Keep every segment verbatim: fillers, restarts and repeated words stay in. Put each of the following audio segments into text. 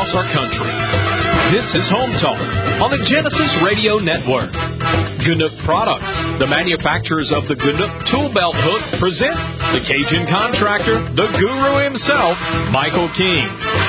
across our country. This is Home Talk on the Genesis Radio Network. Ganook Products, the manufacturers of the Ganook Tool Belt Hook, present the Cajun contractor, the guru himself, Michael King.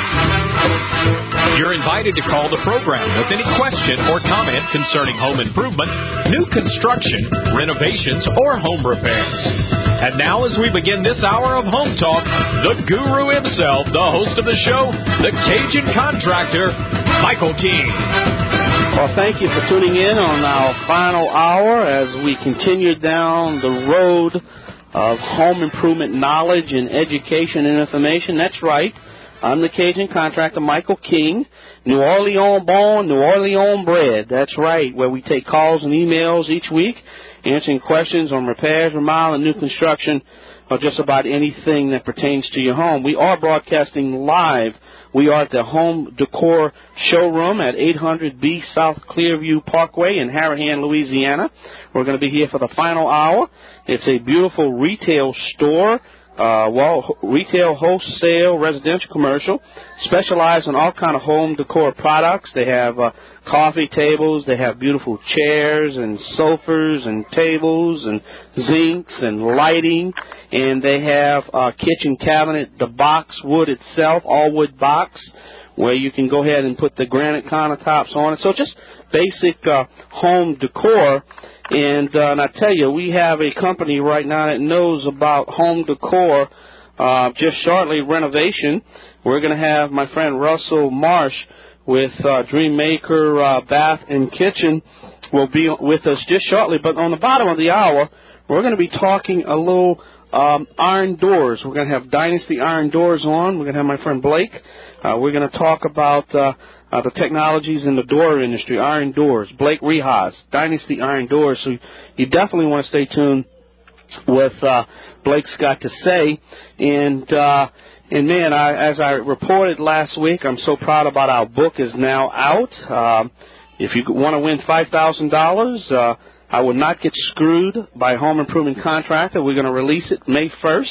You're invited to call the program with any question or comment concerning home improvement, new construction, renovations, or home repairs. And now, as we begin this hour of Home Talk, the guru himself, the host of the show, the Cajun contractor, Michael King. Well, thank you for tuning in on our final hour as we continue down the road of home improvement knowledge and education and information. That's right. I'm the Cajun contractor, Michael King, New Orleans born, New Orleans bred. That's right, where we take calls and emails each week, answering questions on repairs, remodel, and new construction, or just about anything that pertains to your home. We are broadcasting live. We are at the Home Decor Showroom at eight hundred B South Clearview Parkway in Harahan, Louisiana. We're going to be here for the final hour. It's a beautiful retail store. Uh, well, retail, wholesale, residential, commercial, specialize in all kind of home decor products. They have uh, coffee tables, they have beautiful chairs and sofas and tables and zincs and lighting, and they have a kitchen cabinet, the box wood itself, all wood box, where you can go ahead and put the granite countertops on it. So just basic uh, home decor. And, uh, and I tell you, we have a company right now that knows about home decor, uh, just shortly renovation. We're going to have my friend Russell Marsh with uh, Dream Maker uh, Bath and Kitchen will be with us just shortly. But on the bottom of the hour, we're going to be talking a little um, iron doors. We're going to have Dynasty Iron Doors on. We're going to have my friend Blake. Uh, we're going to talk about uh, Uh, the technologies in the door industry, iron doors, Blake Rehas, Dynasty Iron Doors. So you definitely want to stay tuned with uh, Blake's got to say. And, uh, and man, I, as I reported last week, I'm so proud about our book is now out. Um, if you want to win five thousand dollars, uh, I will not get screwed by a home improvement contractor. We're going to release it May first.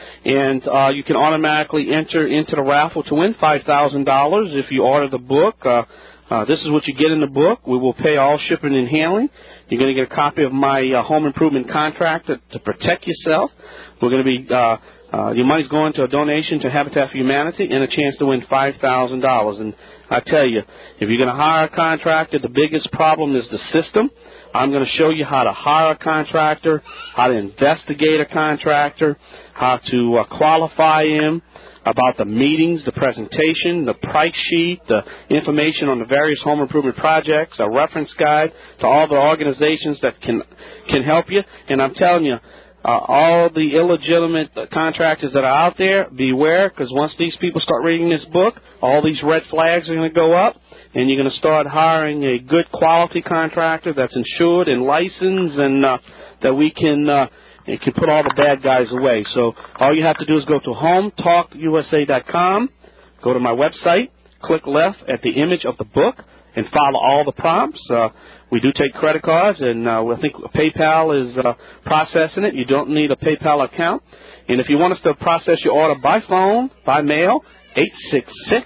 And uh, you can automatically enter into the raffle to win five thousand dollars if you order the book. Uh, uh, this is what you get in the book. We will pay all shipping and handling. You're going to get a copy of my uh, home improvement contract to, to protect yourself. We're going to be uh, uh, your money's going to a donation to Habitat for Humanity and a chance to win five thousand dollars. And I tell you, if you're going to hire a contractor, the biggest problem is the system. I'm going to show you how to hire a contractor, how to investigate a contractor, how to uh, qualify him, about the meetings, the presentation, the price sheet, the information on the various home improvement projects, a reference guide to all the organizations that can can help you. And I'm telling you, uh, all the illegitimate contractors that are out there, beware, because once these people start reading this book, all these red flags are going to go up. And you're going to start hiring a good quality contractor that's insured and licensed, and uh, that we can uh, can put all the bad guys away. So all you have to do is go to home talk U S A dot com, go to my website, click left at the image of the book, and follow all the prompts. Uh, we do take credit cards, and uh, I think PayPal is uh, processing it. You don't need a PayPal account. And if you want us to process your order by phone, by mail, eight six six,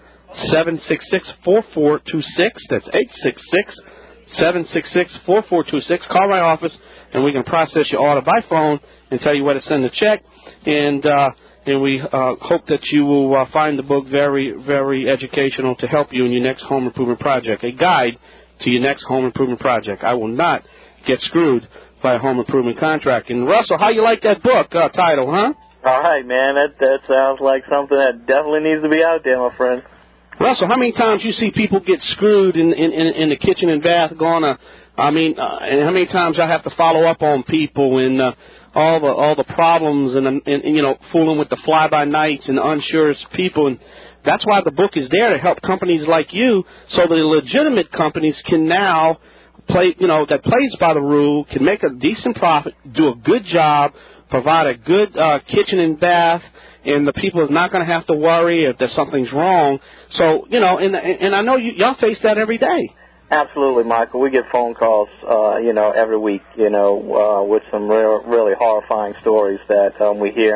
seven six six, four four two six. That's eight six six, seven six six, four four two six. Call my office, and we can process your order by phone and tell you where to send the check. And uh, and we uh, hope that you will uh, find the book very, very educational to help you in your next home improvement project, a guide to your next home improvement project. I will not get screwed by a home improvement contract. And, Russell, how you like that book uh, title, huh? All right, man. That, that sounds like something that definitely needs to be out there, my friend. Russell, how many times you see people get screwed in in, in, in the kitchen and bath going to, I mean, uh, and how many times I have to follow up on people and uh, all the all the problems and, and, and, you know, fooling with the fly-by-nights and unsure people. And that's why the book is there to help companies like you so the legitimate companies can now play, you know, that plays by the rule, can make a decent profit, do a good job, provide a good uh, kitchen and bath, and the people is not going to have to worry if there's something's wrong. So, you know, and and I know you, y'all face that every day. Absolutely, Michael. We get phone calls, uh, you know, every week, you know, uh, with some real, really horrifying stories that um, we hear.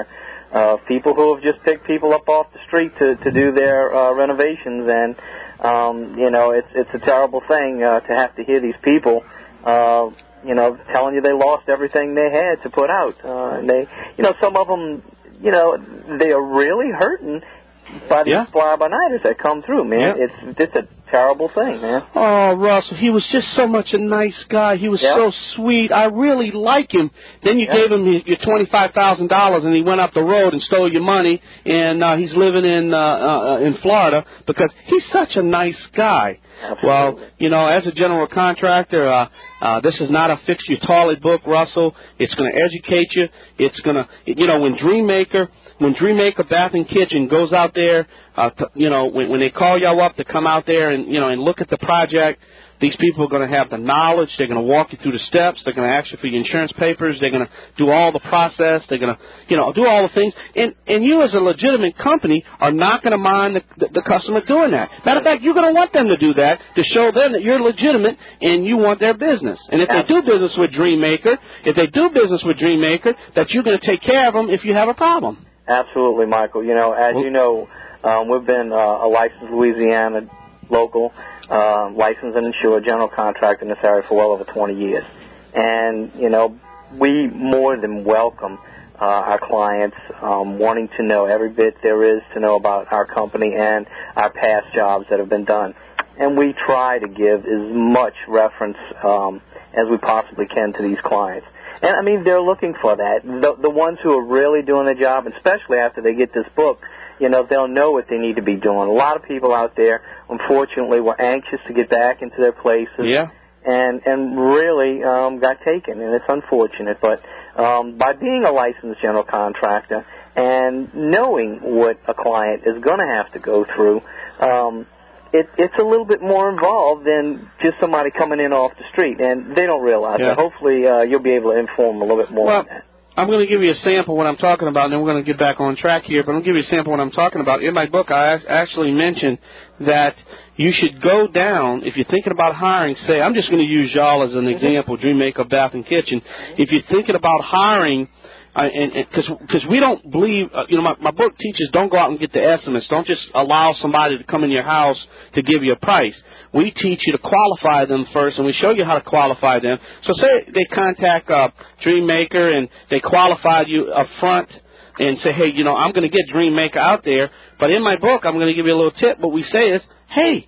uh, people who have just picked people up off the street to, to do their uh, renovations. And, um, you know, it's, it's a terrible thing uh, to have to hear these people, uh, you know, telling you they lost everything they had to put out. Uh, and they, you know, some of them, you know, they are really hurting by these yeah. fly-by-nighters that come through, man. Yeah. It's it's a terrible thing, man. Oh, Russell, he was just so much a nice guy. He was yeah. so sweet. I really like him. Then you yeah. gave him your twenty-five thousand dollars, and he went up the road and stole your money, and uh, he's living in uh, uh, in Florida because he's such a nice guy. Absolutely. Well, you know, as a general contractor, uh, uh, this is not a fix your toilet book, Russell. It's going to educate you. It's going to, you know, when Dreammaker, when Dreammaker Bath and Kitchen goes out there, uh, to, you know, when, when they call y'all up to come out there and, you know, and look at the project, these people are going to have the knowledge. They're going to walk you through the steps. They're going to ask you for your insurance papers. They're going to do all the process. They're going to, you know, do all the things. And and you as a legitimate company are not going to mind the, the, the customer doing that. Matter of fact, you're going to want them to do that to show them that you're legitimate and you want their business. And if they do business with Dreammaker, if they do business with Dreammaker, that you're going to take care of them if you have a problem. Absolutely, Michael. You know, as you know, um, we've been uh, a licensed Louisiana local, uh, licensed and insured general contractor in this area for well over twenty years. And, you know, we more than welcome uh, our clients um, wanting to know every bit there is to know about our company and our past jobs that have been done. And we try to give as much reference um, as we possibly can to these clients. And, I mean, they're looking for that. The, the ones who are really doing the job, especially after they get this book, you know, they'll know what they need to be doing. A lot of people out there, unfortunately, were anxious to get back into their places. Yeah. And, and really um, got taken, and it's unfortunate. But um, by being a licensed general contractor and knowing what a client is going to have to go through, um, it, it's a little bit more involved than just somebody coming in off the street, and they don't realize yeah. that. Hopefully uh, you'll be able to inform them a little bit more well, on that. I'm going to give you a sample of what I'm talking about, and then we're going to get back on track here, but I'm going to give you a sample of what I'm talking about. In my book, I actually mentioned that you should go down, if you're thinking about hiring, say, I'm just going to use y'all as an example, Dreammaker Bath and Kitchen. If you're thinking about hiring, Uh, and because because we don't believe, uh, you know, my, my book teaches don't go out and get the estimates. Don't just allow somebody to come in your house to give you a price. We teach you to qualify them first, and we show you how to qualify them. So say they contact uh, Dreammaker and they qualified you up front and say, hey, you know, I'm going to get Dreammaker out there, but in my book I'm going to give you a little tip. What we say is, hey,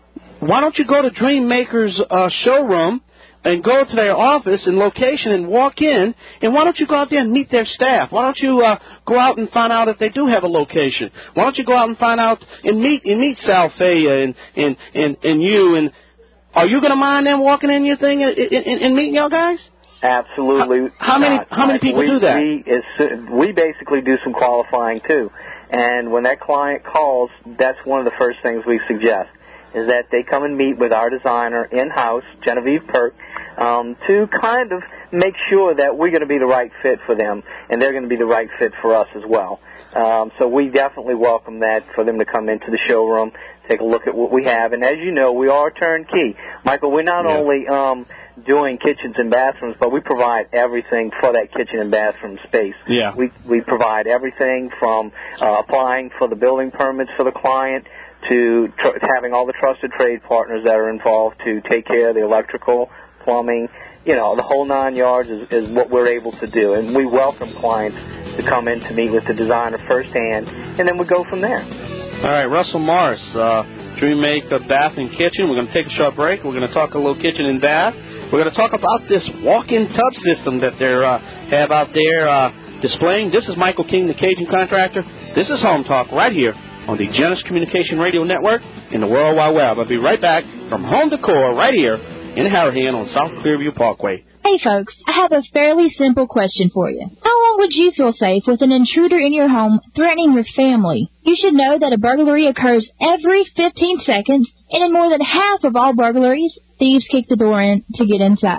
why don't you go to Dreammaker's uh, showroom and go to their office and location and walk in, and why don't you go out there and meet their staff? Why don't you uh, go out and find out if they do have a location? Why don't you go out and find out and meet and meet Sal Faya and, and, and, and you? And are you going to mind them walking in your thing and, and, and meeting y'all guys? Absolutely. How, how many not. how many people we, do that? We, is, we basically do some qualifying, too. And when that client calls, that's one of the first things we suggest, is that they come and meet with our designer in-house, Genevieve Perk, um, to kind of make sure that we're going to be the right fit for them, and they're going to be the right fit for us as well. Um, so we definitely welcome that for them to come into the showroom, take a look at what we have. And as you know, we are turnkey. Michael, we're not yeah. only um, doing kitchens and bathrooms, but we provide everything for that kitchen and bathroom space. Yeah. We, we provide everything from uh, applying for the building permits for the client to tr- having all the trusted trade partners that are involved to take care of the electrical, plumbing, you know, the whole nine yards is, is what we're able to do. And we welcome clients to come in to meet with the designer firsthand, and then we go from there. All right, Russell Morris, uh, Dreammaker Bath and Kitchen. We're going to take a short break. We're going to talk a little kitchen and bath. We're going to talk about this walk-in tub system that they uh, have out there uh, displaying. This is Michael King, the Cajun Contractor. This is Home Talk right here on the Genesis Communication Radio Network in the World Wide Web. I'll be right back from Home Decor right here in Harahan on South Clearview Parkway. Hey, folks, I have a fairly simple question for you. How long would you feel safe with an intruder in your home threatening your family? You should know that a burglary occurs every fifteen seconds, and in more than half of all burglaries, thieves kick the door in to get inside.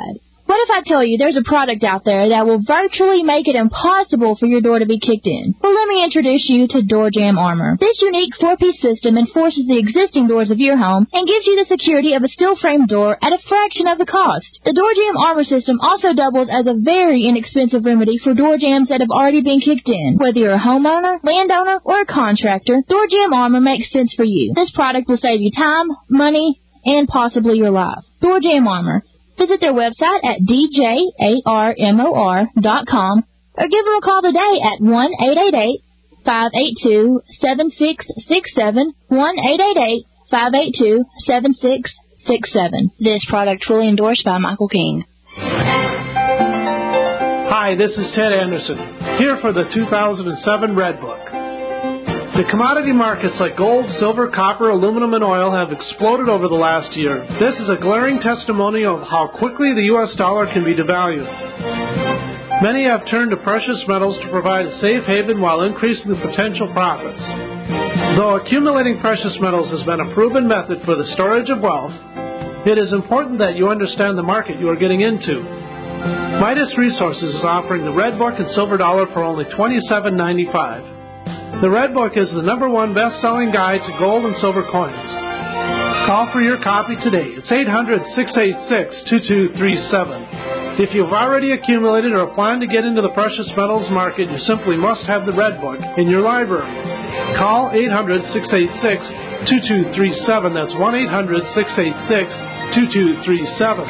What if I tell you there's a product out there that will virtually make it impossible for your door to be kicked in? Well, let me introduce you to Door Jam Armor. This unique four-piece system enforces the existing doors of your home and gives you the security of a steel-frame door at a fraction of the cost. The Door Jam Armor system also doubles as a very inexpensive remedy for door jams that have already been kicked in. Whether you're a homeowner, landowner, or a contractor, Door Jam Armor makes sense for you. This product will save you time, money, and possibly your life. Door Jam Armor. Visit their website at d j armor dot com or give them a call today at one eight eight eight, five eight two, seven six six seven, one eight eight eight, five eight two, seven six six seven. This product fully endorsed by Michael King. Hi, this is Ted Anderson, here for the two thousand seven Red Book. The commodity markets like gold, silver, copper, aluminum, and oil have exploded over the last year. This is a glaring testimony of how quickly the U S dollar can be devalued. Many have turned to precious metals to provide a safe haven while increasing the potential profits. Though accumulating precious metals has been a proven method for the storage of wealth, it is important that you understand the market you are getting into. Midas Resources is offering the Red Book and Silver Dollar for only twenty-seven ninety-five. The Red Book is the number one best-selling guide to gold and silver coins. Call for your copy today. It's eight hundred, six eight six, two two three seven. If you've already accumulated or plan to get into the precious metals market, you simply must have the Red Book in your library. Call eight hundred, six eight six, two two three seven. That's one eight hundred, six eight six, two two three seven.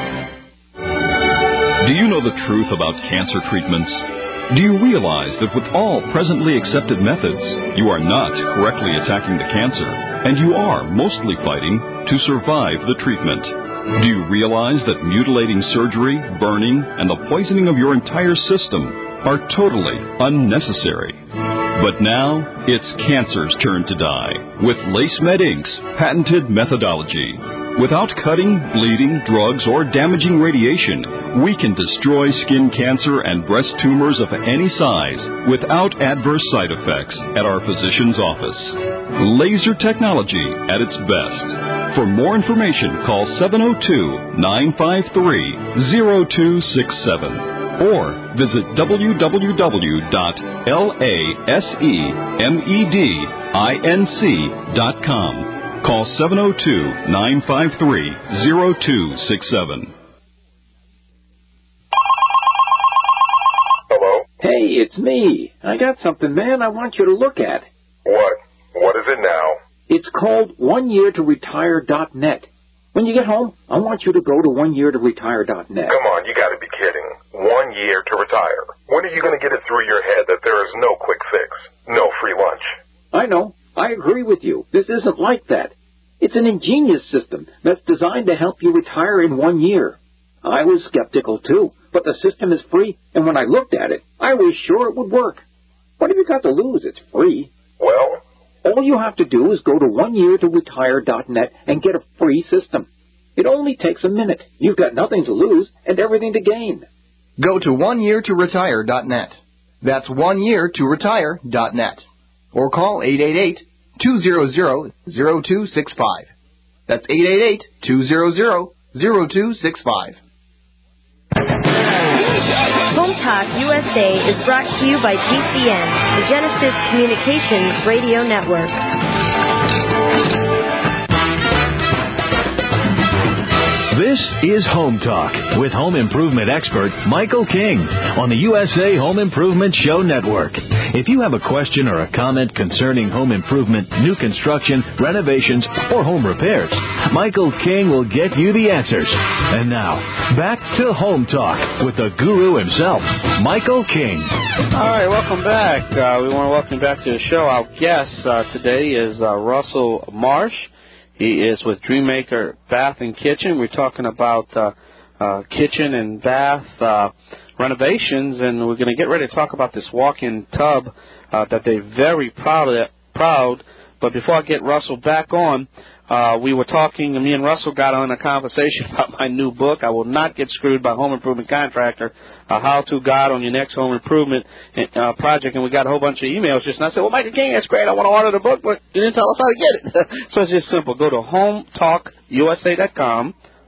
Do you know the truth about cancer treatments? Do you realize that with all presently accepted methods, you are not correctly attacking the cancer, and you are mostly fighting to survive the treatment? Do you realize that mutilating surgery, burning, and the poisoning of your entire system are totally unnecessary? But now, it's cancer's turn to die with LaceMed Incorporated's patented methodology. Without cutting, bleeding, drugs, or damaging radiation, we can destroy skin cancer and breast tumors of any size without adverse side effects at our physician's office. Laser technology at its best. For more information, call seven oh two, nine five three, oh two six seven or visit w w w dot lasemedinc dot com. Call seven oh two, nine five three, oh two six seven. Hello? Hey, it's me. I got something, man, I want you to look at. What? What is it now? It's called one year to retire dot net. When you get home, I want you to go to one year to retire dot net. Come on, you gotta be kidding. One year to retire. When are you gonna get it through your head that there is no quick fix? No free lunch? I know. I agree with you. This isn't like that. It's an ingenious system that's designed to help you retire in one year. I was skeptical, too, but the system is free, and when I looked at it, I was sure it would work. What have you got to lose? It's free. Well? All you have to do is go to one year to retire dot net and get a free system. It only takes a minute. You've got nothing to lose and everything to gain. Go to one year to retire dot net. That's one year to retire dot net. Or call eight eight eight, two hundred, oh two six five. That's eight eight eight, two hundred, oh two six five. Home Talk U S A is brought to you by G C N, the Genesis Communications Radio Network. This is Home Talk with home improvement expert Michael King on the U S A Home Improvement Show Network. If you have a question or a comment concerning home improvement, new construction, renovations, or home repairs, Michael King will get you the answers. And now, back to Home Talk with the guru himself, Michael King. All right, welcome back. Uh, we want to welcome you back to the show. Our guest uh, today is uh, Russell Marsh. He is with Dreammaker Bath and Kitchen. We're talking about uh, uh, kitchen and bath uh, renovations, and we're going to get ready to talk about this walk-in tub uh, that they're very proud of. Proud. But before I get Russell back on, uh, we were talking, me and Russell got on a conversation about my new book, I Will Not Get Screwed by Home Improvement Contractor, a how-to guide on your next home improvement uh, project, and we got a whole bunch of emails just, and I said, well, Michael King, that's great, I want to order the book, but you didn't tell us how to get it. So it's just simple. Go to home talk U S A dot com,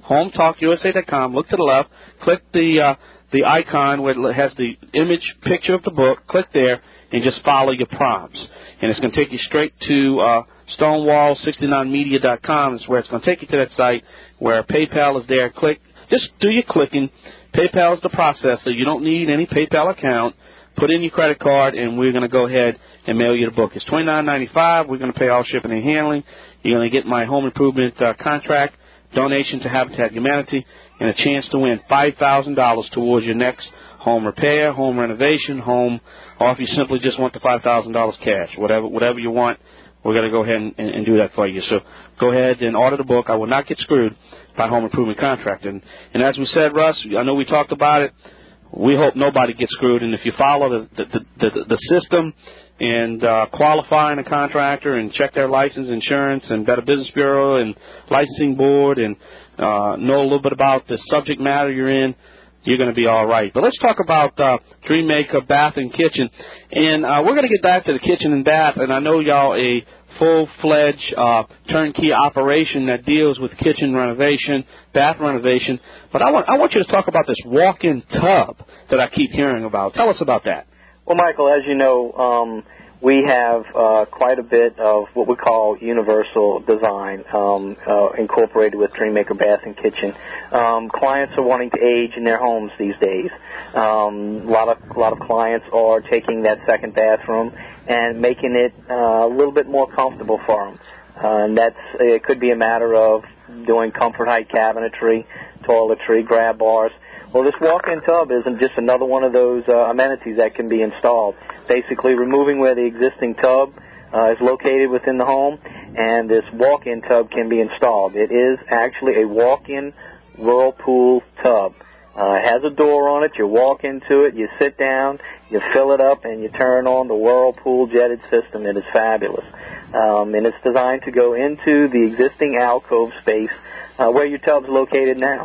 home talk U S A dot com. Look to the left. Click the uh, the icon where it has the image picture of the book. Click there and just follow your prompts. And it's going to take you straight to uh, stonewall sixty-nine media dot com is where it's going to take you to that site where PayPal is there. Click. Just do your clicking. PayPal is the processor. You don't need any PayPal account. Put in your credit card, and we're going to go ahead and mail you the book. It's twenty-nine ninety-five. We're going to pay all shipping and handling. You're going to get my home improvement uh, contract, donation to Habitat Humanity, and a chance to win five thousand dollars towards your next home repair, home renovation, home, or if you simply just want the five thousand dollars cash, whatever whatever you want, we're going to go ahead and, and, and do that for you. So go ahead and order the book. I will not get screwed by home improvement contract. And, and as we said, Russ, I know we talked about it. We hope nobody gets screwed, and if you follow the the, the, the system and uh, qualifying a contractor and check their license, insurance, and Better Business Bureau and licensing board and uh, know a little bit about the subject matter you're in, you're going to be all right. But let's talk about uh, Dreammaker Bath and Kitchen. And uh, we're going to get back to the kitchen and bath, and I know y'all a full-fledged uh, turnkey operation that deals with kitchen renovation, bath renovation. But I want I want you to talk about this walk-in tub that I keep hearing about. Tell us about that. Well, Michael, as you know, um, we have uh, quite a bit of what we call universal design um, uh, incorporated with Dreammaker Bath and Kitchen. Um, clients are wanting to age in their homes these days. Um, a lot of a lot of clients are taking that second bathroom and making it uh, a little bit more comfortable for them. Uh, and that's it could be a matter of doing comfort height cabinetry, toiletry, grab bars. Well, this walk-in tub isn't just another one of those uh, amenities that can be installed. Basically, removing where the existing tub uh, is located within the home, and this walk-in tub can be installed. It is actually a walk-in whirlpool tub. Uh, it has a door on it. You walk into it, you sit down, you fill it up, and you turn on the Whirlpool jetted system. It is fabulous. Um, and it's designed to go into the existing alcove space uh, where your tub's located now,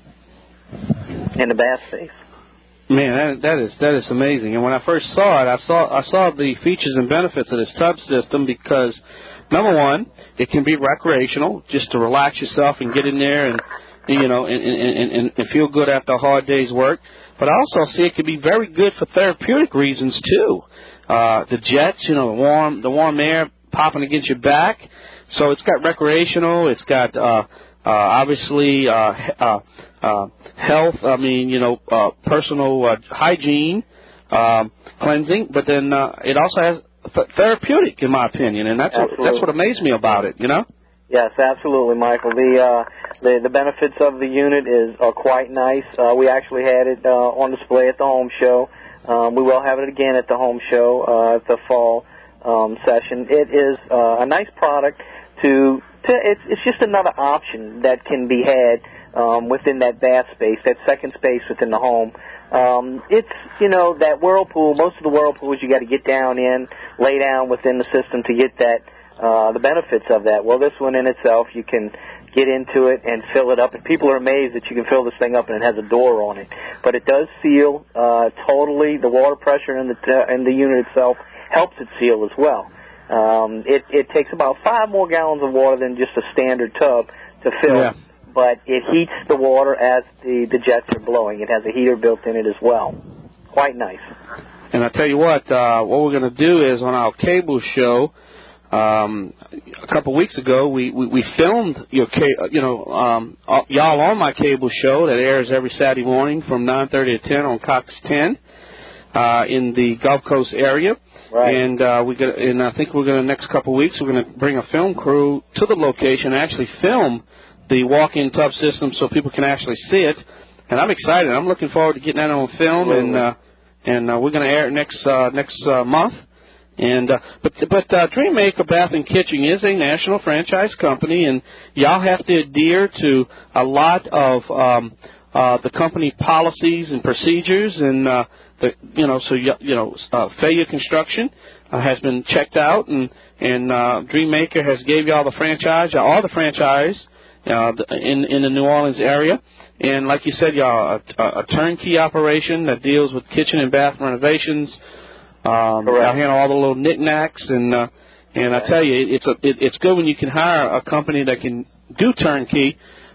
in the bath space. Man, that, that is that is amazing. And when I first saw it, I saw I saw the features and benefits of this tub system because, number one, it can be recreational, just to relax yourself and get in there and, you know, and, and, and, and feel good after a hard day's work. But I also see it can be very good for therapeutic reasons too. Uh, the jets, you know, the warm the warm air popping against your back. So it's got recreational. It's got uh, uh, obviously uh, uh, uh, health. I mean, you know, uh, personal uh, hygiene, um, cleansing. But then uh, it also has th- therapeutic, in my opinion, and that's what, that's what amazed me about it. You know. Yes, absolutely, Michael. The uh, the the benefits of the unit is are quite nice. Uh, we actually had it uh, on display at the home show. Um, we will have it again at the home show uh, at the fall um, session. It is uh, a nice product. To, to it's it's just another option that can be had um, within that bath space, that second space within the home. Um, it's you know that whirlpool. Most of the whirlpools you got to get down in, lay down within the system to get that. Uh, the benefits of that. Well, this one in itself, you can get into it and fill it up. And people are amazed that you can fill this thing up and it has a door on it. But it does seal uh, totally. The water pressure in the t- in the unit itself helps it seal as well. Um, it, it takes about five more gallons of water than just a standard tub to fill. Yeah. But it heats the water as the, the jets are blowing. It has a heater built in it as well. Quite nice. And I tell you what, uh, what we're going to do is on our cable show, Um, a couple of weeks ago, we, we, we filmed your, ca- you know, um, y'all on my cable show that airs every Saturday morning from nine thirty to ten on Cox ten uh, in the Gulf Coast area. Right. And uh, we got, and I think we're going to next couple of weeks we're going to bring a film crew to the location and actually film the walk-in tub system so people can actually see it. And I'm excited. I'm looking forward to getting that on film, Absolutely. and uh, and uh, we're going to air it next uh, next uh, month. And uh, but but uh, Dreammaker Bath and Kitchen is a national franchise company, and y'all have to adhere to a lot of um, uh, the company policies and procedures, and uh, the you know so you, you know uh, Failure Construction uh, has been checked out, and and uh, Dreammaker has gave y'all the franchise, y'all are the franchise uh, in in the New Orleans area, and like you said, y'all a, a turnkey operation that deals with kitchen and bath renovations. Um, I handle all the little knickknacks, and uh, and I tell you, it's a it, it's good when you can hire a company that can do turnkey.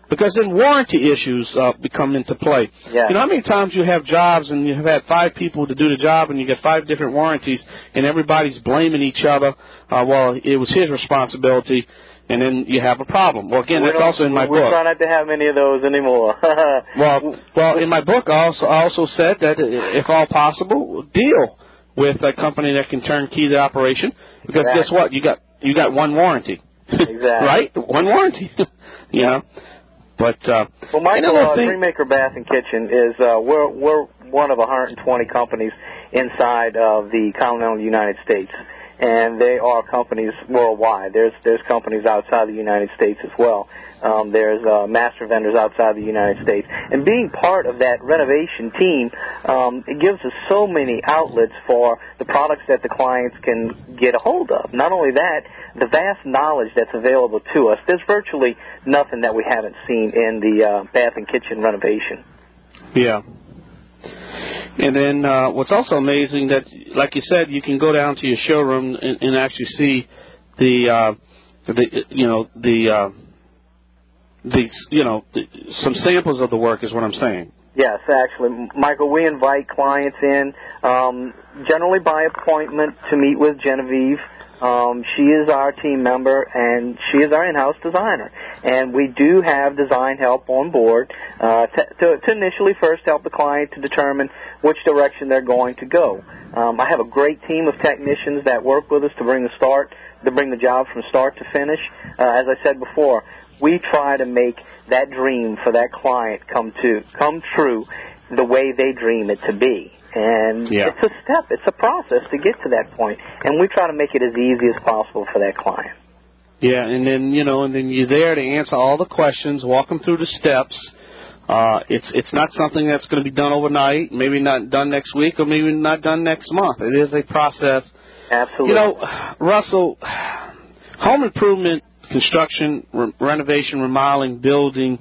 because then warranty issues uh, become into play. Yeah. You know how many times you have jobs and you have had five people to do the job and you get five different warranties and everybody's blaming each other. Uh, well, it was his responsibility, and then you have a problem. Well, again, we that's also in my we book. We try not to have many of those anymore. well, well, in my book, I also I also said that if all possible, deal with a company that can turnkey the operation, because exactly. guess what? You got you got one warranty. Exactly. Right? One warranty. you yeah. know. But uh, well, Michael, uh, thing... Dreammaker Bath and Kitchen is uh, we're we're one of one hundred twenty companies inside of the continental United States, and they are companies worldwide. There's there's companies outside the United States as well. Um, there's uh, master vendors outside the United States, and being part of that renovation team, um, it gives us so many outlets for the products that the clients can get a hold of. Not only that, the vast knowledge that's available to us. There's virtually nothing that we haven't seen in the uh, bath and kitchen renovation. Yeah. And then uh, what's also amazing that, like you said, you can go down to your showroom and, and actually see the, uh, the you know, the, uh, the, you know, the, some samples of the work is what I'm saying. Yes, actually, Michael, we invite clients in, um, generally by appointment, to meet with Genevieve. Um, she is our team member, and she is our in-house designer. And we do have design help on board uh, to, to, to initially first help the client to determine which direction they're going to go. Um, I have a great team of technicians that work with us to bring the start, to bring the job from start to finish. Uh, as I said before, we try to make that dream for that client come to come true the way they dream it to be. And yeah. it's a step, it's a process to get to that point, and we try to make it as easy as possible for that client. Yeah, and then, you know, and then you're there to answer all the questions, walk them through the steps. Uh, it's it's not something that's going to be done overnight, maybe not done next week, or maybe not done next month. It is a process. Absolutely. You know, Russell, home improvement, construction, re- renovation, remodeling, building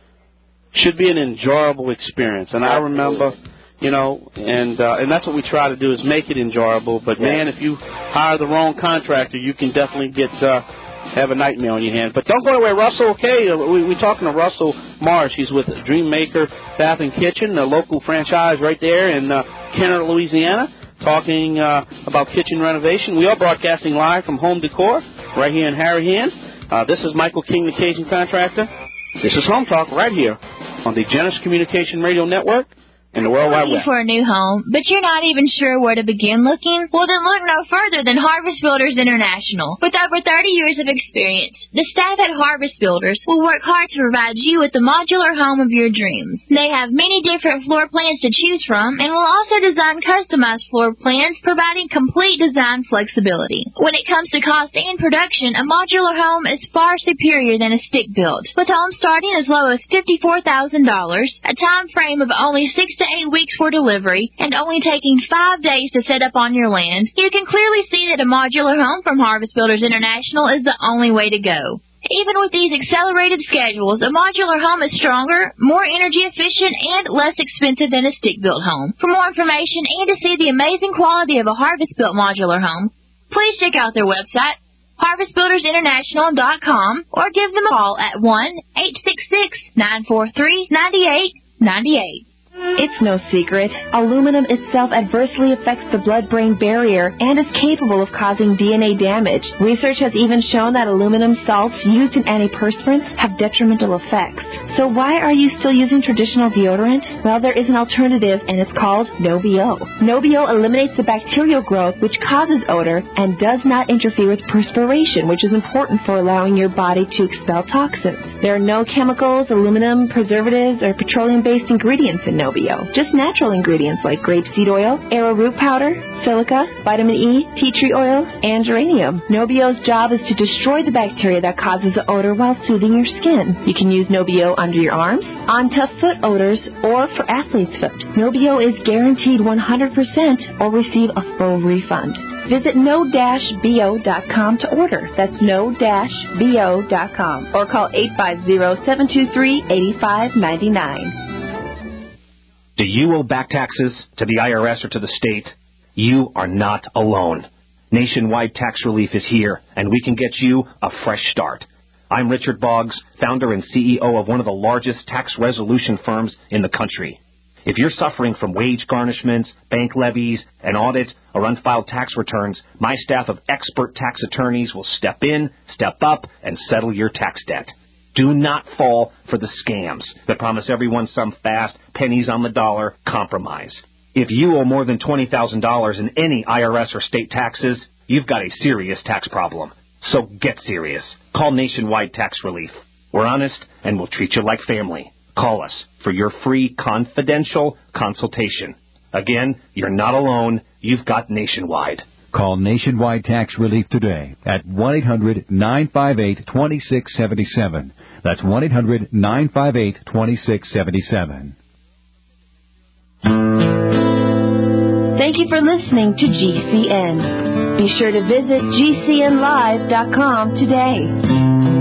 should be an enjoyable experience. And I remember... You know, and uh, and that's what we try to do is make it enjoyable. But, yeah. man, if you hire the wrong contractor, you can definitely get uh, have a nightmare on your hands. But don't go away, Russell, okay? We, we're talking to Russell Marsh. He's with Dreammaker Bath and Kitchen, a local franchise right there in uh, Kenner, Louisiana, talking uh, about kitchen renovation. We are broadcasting live from Home Decor right here in Harahan. Uh, this is Michael King, the Cajun Contractor. This is Home Talk right here on the Genesis Communication Radio Network. In the World Wide Web. For a new home, but you're not even sure where to begin looking? Well, then look no further than Harvest Builders International. With over thirty years of experience, the staff at Harvest Builders will work hard to provide you with the modular home of your dreams. They have many different floor plans to choose from and will also design customized floor plans, providing complete design flexibility. When it comes to cost and production, a modular home is far superior than a stick build. With homes starting as low as fifty-four thousand dollars, a time frame of only six to eight weeks for delivery, and only taking five days to set up on your land, you can clearly see that a modular home from Harvest Builders International is the only way to go. Even with these accelerated schedules, a modular home is stronger, more energy efficient, and less expensive than a stick-built home. For more information and to see the amazing quality of a Harvest-built modular home, please check out their website, harvest builders international dot com, or give them a call at one eight six six, nine four three, nine eight nine eight. It's no secret. Aluminum itself adversely affects the blood-brain barrier and is capable of causing D N A damage. Research has even shown that aluminum salts used in antiperspirants have detrimental effects. So why are you still using traditional deodorant? Well, there is an alternative, and it's called Novio. Novio eliminates the bacterial growth, which causes odor, and does not interfere with perspiration, which is important for allowing your body to expel toxins. There are no chemicals, aluminum, preservatives, or petroleum-based ingredients in Novio. Just natural ingredients like grapeseed oil, arrowroot powder, silica, vitamin E, tea tree oil, and geranium. Novio's job is to destroy the bacteria that causes the odor while soothing your skin. You can use Novio under your arms, on tough foot odors, or for athlete's foot. Novio is guaranteed one hundred percent or receive a full refund. Visit no dash b o dot com to order. That's no dash b o dot com. Or call eight five zero, seven two three, eight five nine nine. Do you owe back taxes to the I R S or to the state? You are not alone. Nationwide tax relief is here, and we can get you a fresh start. I'm Richard Boggs, founder and C E O of one of the largest tax resolution firms in the country. If you're suffering from wage garnishments, bank levies, an audit, or unfiled tax returns, my staff of expert tax attorneys will step in, step up, and settle your tax debt. Do not fall for the scams that promise everyone some fast, pennies on the dollar compromise. If you owe more than twenty thousand dollars in any I R S or state taxes, you've got a serious tax problem. So get serious. Call Nationwide Tax Relief. We're honest, and we'll treat you like family. Call us for your free confidential consultation. Again, you're not alone. You've got Nationwide. Call Nationwide Tax Relief today at one eight hundred nine five eight two six seven seven. That's one eight hundred nine five eight two six seven seven. Thank you for listening to G C N. Be sure to visit G C N live dot com today.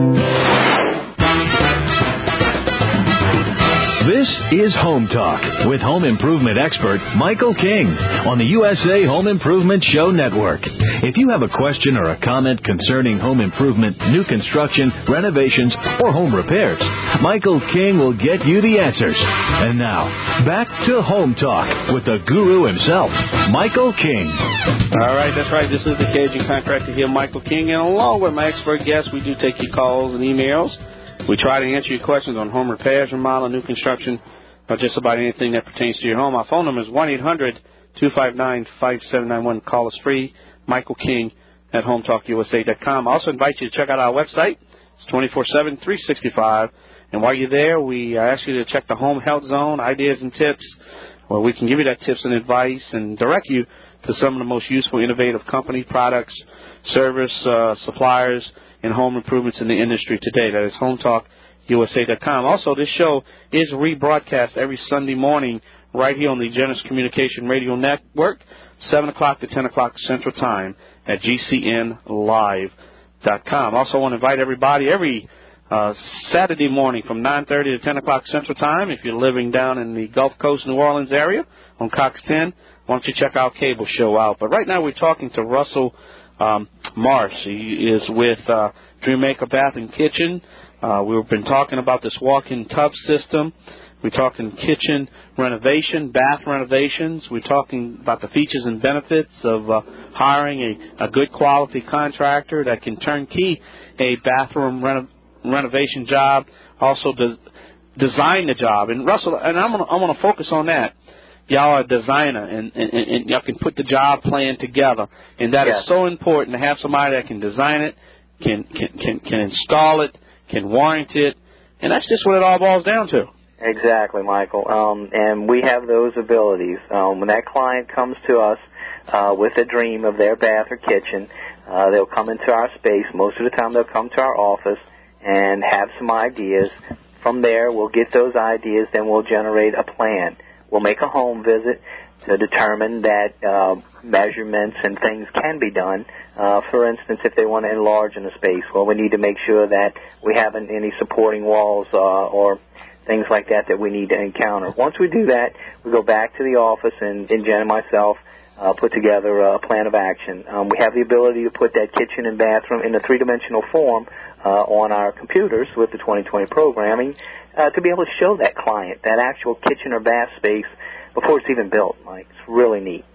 This is Home Talk with home improvement expert Michael King on the U S A Home Improvement Show Network. If you have a question or a comment concerning home improvement, new construction, renovations, or home repairs, Michael King will get you the answers. And now, back to Home Talk with the guru himself, Michael King. All right, that's right. This is the Cajun contractor here, Michael King, and along with my expert guests, we do take your calls and emails. We try to answer your questions on home repairs, remodel, new construction, or just about anything that pertains to your home. Our phone number is one eight hundred two five nine five seven nine one. Call us free. Michael King at home talk U S A dot com. I also invite you to check out our website. It's twenty-four seven, three sixty-five. And while you're there, we ask you to check the Home Health Zone, ideas and tips, where we can give you that tips and advice and direct you to some of the most useful, innovative company products, service, uh, suppliers, and home improvements in the industry today. That is home talk U S A dot com. Also, this show is rebroadcast every Sunday morning right here on the Genesis Communication Radio Network, seven o'clock to ten o'clock Central Time at G C N live dot com. Also, I want to invite everybody every uh, Saturday morning from nine thirty to ten o'clock Central Time. If you're living down in the Gulf Coast, New Orleans area on Cox ten, why don't you check our cable show out. But right now we're talking to Russell Um, Marsh. He is with uh, Dreammaker Bath and Kitchen. Uh, we've been talking about this walk-in tub system. We're talking kitchen renovation, bath renovations. We're talking about the features and benefits of uh, hiring a, a good quality contractor that can turnkey a bathroom reno- renovation job, also de- design the job. And Russell, and I'm gonna, I'm gonna focus on that. Y'all are a designer, and, and, and y'all can put the job plan together. And that yes. is so important to have somebody that can design it, can, can, can, can install it, can warrant it. And that's just what it all boils down to. Exactly, Michael. Um, and we have those abilities. Um, when that client comes to us uh, with a dream of their bath or kitchen, uh, they'll come into our space. Most of the time they'll come to our office and have some ideas. From there, we'll get those ideas, then we'll generate a plan. We'll make a home visit to determine that uh, measurements and things can be done. Uh, for instance, if they want to enlarge in a space, well, we need to make sure that we haven't any supporting walls uh, or things like that that we need to encounter. Once we do that, we go back to the office, and, and Jen and myself uh, put together a plan of action. Um, we have the ability to put that kitchen and bathroom in a three-dimensional form uh, on our computers with the twenty twenty programming, Uh, to be able to show that client that actual kitchen or bath space before it's even built. Like, it's really neat.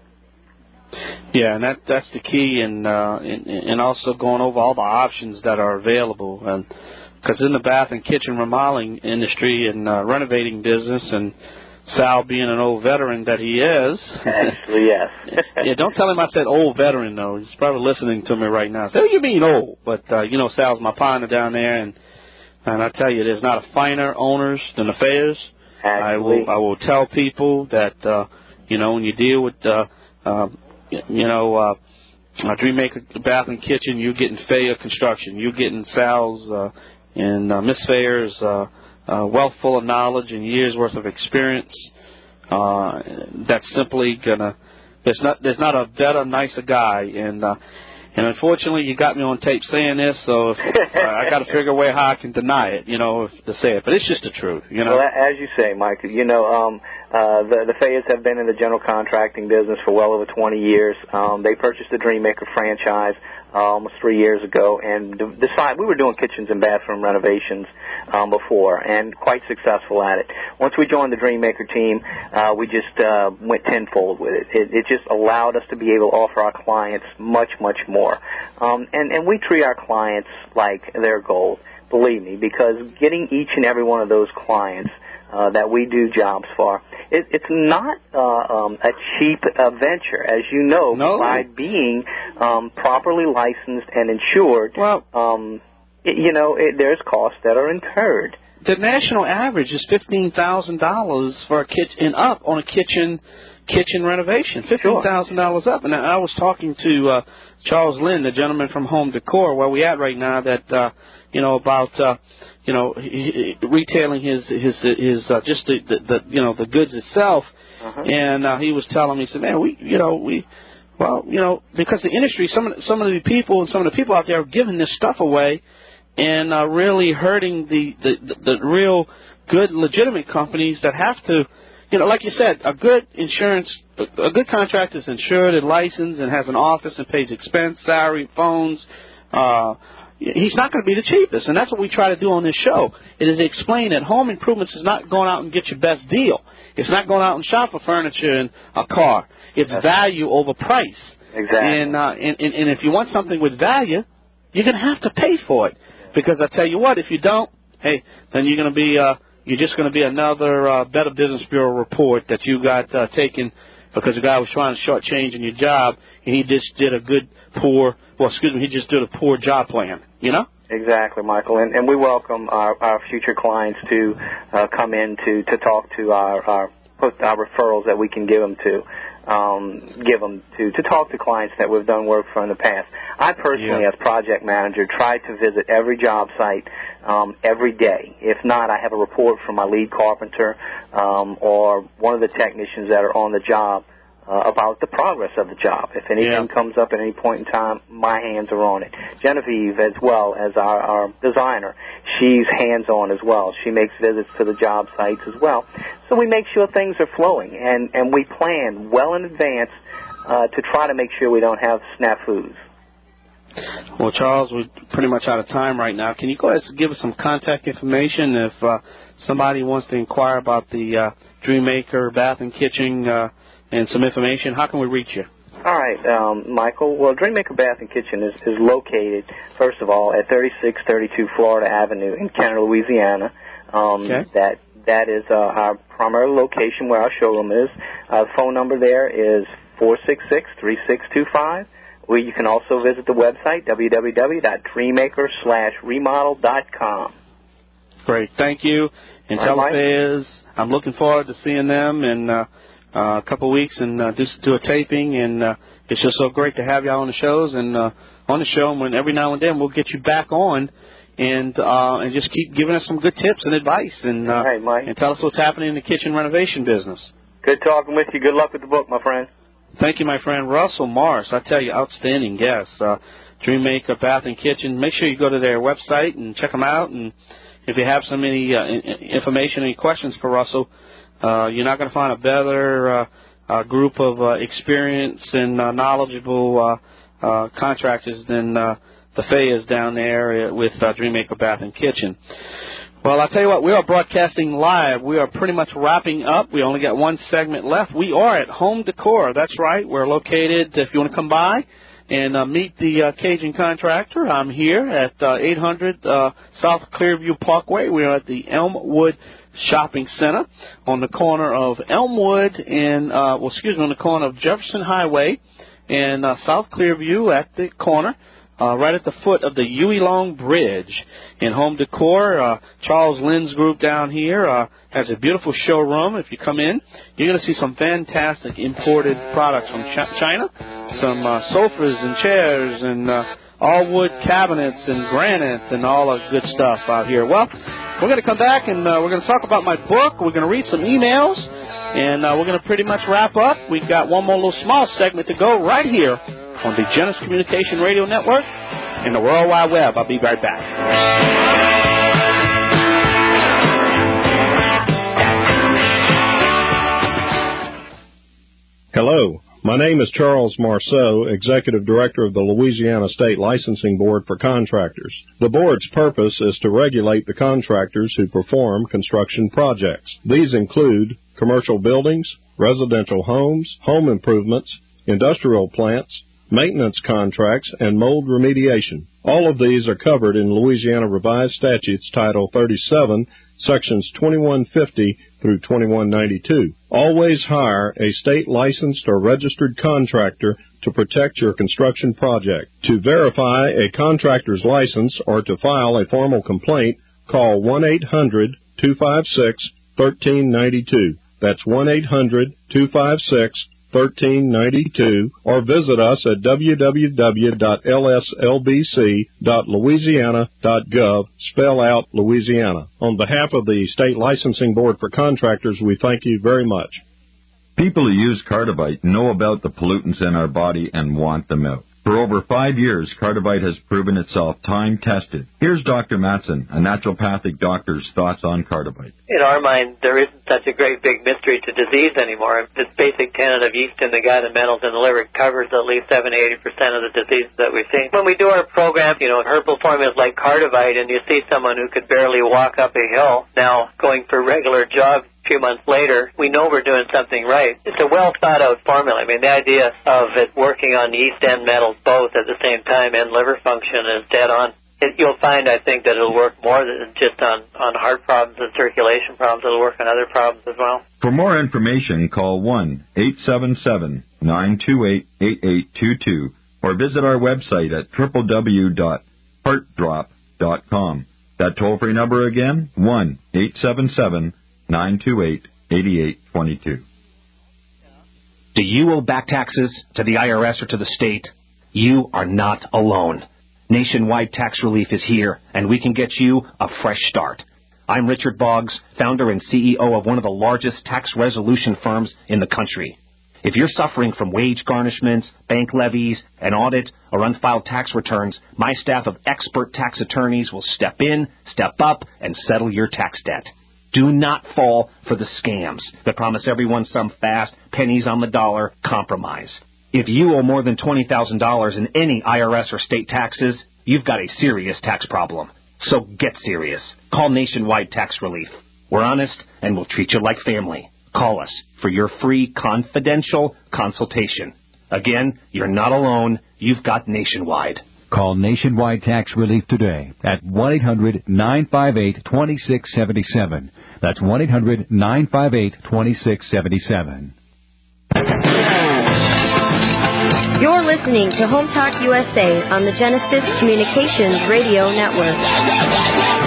Yeah, and that that's the key, and uh, and, and also going over all the options that are available. And because in the bath and kitchen remodeling industry and uh, renovating business, and Sal being an old veteran that he is. Actually, yes. Yeah, don't tell him I said old veteran, though. He's probably listening to me right now. So you mean old? But, uh, you know, Sal's my partner down there, and And I tell you, there's not a finer owners than the Fairs. I will I will tell people that, uh, you know, when you deal with, uh, uh, you know, uh, Dreammaker Bath and Kitchen, you're getting Fair Construction. You're getting Sal's uh, and uh, Miss Fair's uh, uh, wealth full of knowledge and years worth of experience. Uh, that's simply gonna. There's not there's not a better, nicer guy, and. Uh, And unfortunately, you got me on tape saying this, so if, uh, I got to figure a way how I can deny it, you know, if, to say it. But it's just the truth, you know. Well, as you say, Mike, you know, um, Uh, the, the Fayes have been in the general contracting business for well over twenty years. Um, they purchased the Dreammaker franchise uh, almost three years ago, and decided we were doing kitchens and bathroom renovations um, before, and quite successful at it. Once we joined the Dreammaker team, uh, we just uh, went tenfold with it. it. It just allowed us to be able to offer our clients much, much more. Um, and, and we treat our clients like they're gold, believe me, because getting each and every one of those clients Uh, that we do jobs for. It, it's not uh, um, a cheap uh, venture, as you know, no. by being um, properly licensed and insured. Well, um, it, you know, it, there's costs that are incurred. The national average is fifteen thousand dollars for a kitchen and up on a kitchen kitchen renovation. Fifteen thousand dollars up. And I was talking to uh, Charles Lynn, the gentleman from Home Decor, where we at right now. That uh, you know about. Uh, You know, he, he, retailing his his his uh, just the, the, the you know the goods itself, uh-huh. and uh, he was telling me, he said, man, we you know we, well you know because the industry, some of the, some of the people and some of the people out there are giving this stuff away, and uh, really hurting the, the the the real good legitimate companies that have to, you know, like you said, a good insurance, a good contractor is insured and licensed and has an office and pays expense, salary, phones. Uh, He's not going to be the cheapest, and that's what we try to do on this show. It is to explain that home improvements is not going out and get your best deal. It's not going out and shop for furniture and a car. It's that's value over price. Exactly. And, uh, and, and and if you want something with value, you're going to have to pay for it. Because I tell you what, if you don't, hey, then you're going to be uh, you're just going to be another uh, Better Business Bureau report that you got uh, taken because the guy was trying to shortchange in your job, and he just did a good poor, well, excuse me, he just did a poor job plan. You know? Exactly, Michael. And, and we welcome our, our future clients to uh, come in to, to talk to our, our, our referrals that we can give them to, um, give them to, to talk to clients that we've done work for in the past. I personally, yeah. as project manager, try to visit every job site um, every day. If not, I have a report from my lead carpenter um, or one of the technicians that are on the job Uh, about the progress of the job. If anything yeah. comes up at any point in time, my hands are on it. Genevieve, as well as our, our designer, she's hands-on as well. She makes visits to the job sites as well. So we make sure things are flowing, and, and we plan well in advance uh, to try to make sure we don't have snafus. Well, Charles, we're pretty much out of time right now. Can you go ahead and give us some contact information if uh, somebody wants to inquire about the uh, Dreammaker Bath and Kitchen uh, and some information? How can we reach you? All right, um, Michael. Well, Dreammaker Bath and Kitchen is, is located, first of all, at thirty-six thirty-two Florida Avenue in Kenner, Louisiana. Um, okay. That that is uh, our primary location where our showroom is. Our phone number there is four six six, three six two five. Or you can also visit the website, w w w dot dreammaker slash remodel dot com. Great. Thank you. And tell the Fayes, I'm looking forward to seeing them and. Uh, Uh, a couple of weeks and uh, do, do a taping, and uh, it's just so great to have y'all on the shows and uh, on the show. And when every now and then we'll get you back on and uh, and just keep giving us some good tips and advice and uh, right, Mike. and tell us what's happening in the kitchen renovation business. Good talking with you. Good luck with the book, my friend. Thank you, my friend. Russell Morris, I tell you, outstanding guest. Uh, Dreammaker Bath and Kitchen. Make sure you go to their website and check them out. And if you have some any uh, information, any questions for Russell. Uh, you're not going to find a better uh, uh, group of uh, experienced and uh, knowledgeable uh, uh, contractors than uh, the Fayes down there with uh, Dreammaker Bath and Kitchen. Well, I'll tell you what, we are broadcasting live. We are pretty much wrapping up. We only got one segment left. We are at Home Decor. That's right. We're located, if you want to come by and uh, meet the uh, Cajun contractor, I'm here at uh, eight hundred uh, South Clearview Parkway. We are at the Elmwood Shopping Center on the corner of Elmwood and, uh, well, excuse me, on the corner of Jefferson Highway and uh, South Clearview at the corner, uh, right at the foot of the Huey Long Bridge. In Home Decor, uh, Charles Lynn's group down here uh, has a beautiful showroom. If you come in, you're going to see some fantastic imported products from Ch- China, some uh, sofas and chairs and uh, all wood cabinets and granite and all the good stuff out here. Well, we're going to come back and uh, we're going to talk about my book. We're going to read some emails, and uh, we're going to pretty much wrap up. We've got one more little small segment to go right here on the Genesis Communication Radio Network and the World Wide Web. I'll be right back. Hello, my name is Charles Marceau, Executive Director of the Louisiana State Licensing Board for Contractors. The board's purpose is to regulate the contractors who perform construction projects. These include commercial buildings, residential homes, home improvements, industrial plants, maintenance contracts, and mold remediation. All of these are covered in Louisiana Revised Statutes Title thirty-seven, Sections twenty-one fifty through twenty-one ninety-two. Always hire a state licensed or registered contractor to protect your construction project. To verify a contractor's license or to file a formal complaint, call one eight hundred two five six one three nine two. That's one eight hundred two five six one three nine two, or visit us at w w w dot l s l b c dot louisiana dot gov, spell out Louisiana. On behalf of the State Licensing Board for Contractors, we thank you very much. People who use Cardivite know about the pollutants in our body and want them out. For over five years, Cardivite has proven itself time-tested. Here's Doctor Matson, a naturopathic doctor's thoughts on Cardivite. In our mind, there isn't such a great big mystery to disease anymore. This basic tenet of yeast in the gut and metals in the liver covers at least seventy to eighty percent of the diseases that we see. When we do our program, you know, herbal formulas like Cardivite, and you see someone who could barely walk up a hill now going for regular jogs, a few months later, we know we're doing something right. It's a well-thought-out formula. I mean, the idea of it working on yeast and metals both at the same time and liver function is dead on. It, you'll find, I think, that it'll work more than just on, on heart problems and circulation problems. It'll work on other problems as well. For more information, call one eight seven seven nine two eight eight eight two two or visit our website at w w w dot heart drop dot com. That toll-free number again, one eight seven seven nine two eight eight eight two two. Do you owe back taxes to the I R S or to the state? You are not alone. Nationwide Tax Relief is here, and we can get you a fresh start. I'm Richard Boggs, founder and C E O of one of the largest tax resolution firms in the country. If you're suffering from wage garnishments, bank levies, an audit, or unfiled tax returns, my staff of expert tax attorneys will step in, step up, and settle your tax debt. Do not fall for the scams that promise everyone some fast, pennies on the dollar compromise. If you owe more than twenty thousand dollars in any I R S or state taxes, you've got a serious tax problem. So get serious. Call Nationwide Tax Relief. We're honest, and we'll treat you like family. Call us for your free confidential consultation. Again, you're not alone. You've got Nationwide. Call Nationwide Tax Relief today at one eight hundred nine five eight two six seven seven. That's one eight hundred nine five eight two six seven seven. You're listening to Home Talk U S A on the Genesis Communications Radio Network.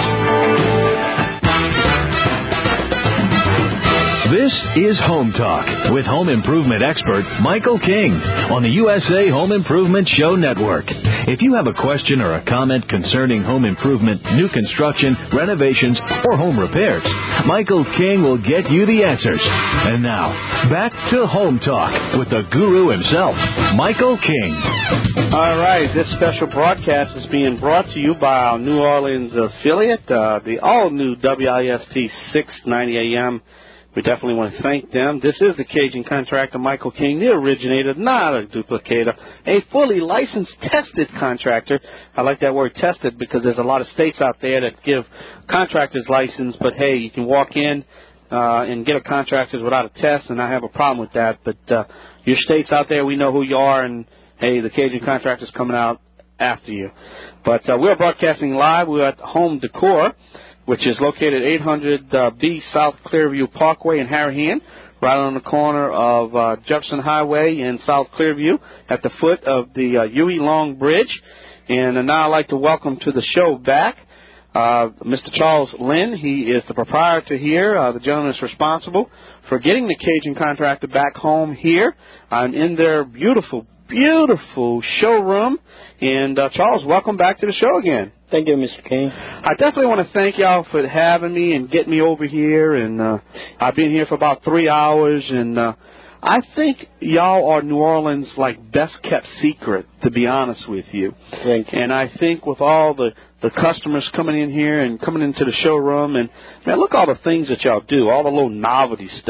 This is Home Talk with home improvement expert Michael King on the U S A Home Improvement Show Network. If you have a question or a comment concerning home improvement, new construction, renovations, or home repairs, Michael King will get you the answers. And now, back to Home Talk with the guru himself, Michael King. All right, this special broadcast is being brought to you by our New Orleans affiliate, uh, the all-new W I S T six ninety A M. We definitely want to thank them. This is the Cajun contractor, Michael King, the originator, not a duplicator, a fully licensed, tested contractor. I like that word tested because there's a lot of states out there that give contractors license, but, hey, you can walk in uh, and get a contractor's without a test, and I have a problem with that. But uh, your states out there, we know who you are, and, hey, the Cajun contractor's coming out after you. But uh, we're broadcasting live. We're at Home Decor, which is located eight hundred B South Clearview Parkway in Harahan, right on the corner of uh, Jefferson Highway in South Clearview, at the foot of the uh, Huey Long Bridge. And uh, now I'd like to welcome to the show back uh, Mister Charles Lynn. He is the proprietor here, uh, the gentleman that's responsible for getting the Cajun contractor back home here. I'm in their beautiful, beautiful showroom. And, uh, Charles, welcome back to the show again. Thank you, Mister King. I definitely want to thank y'all for having me and getting me over here. And uh, I've been here for about three hours. And uh, I think y'all are New Orleans' like best-kept secret, to be honest with you. Thank you. And I think with all the, the customers coming in here and coming into the showroom, and, man, look at all the things that y'all do, all the little novelty stuff.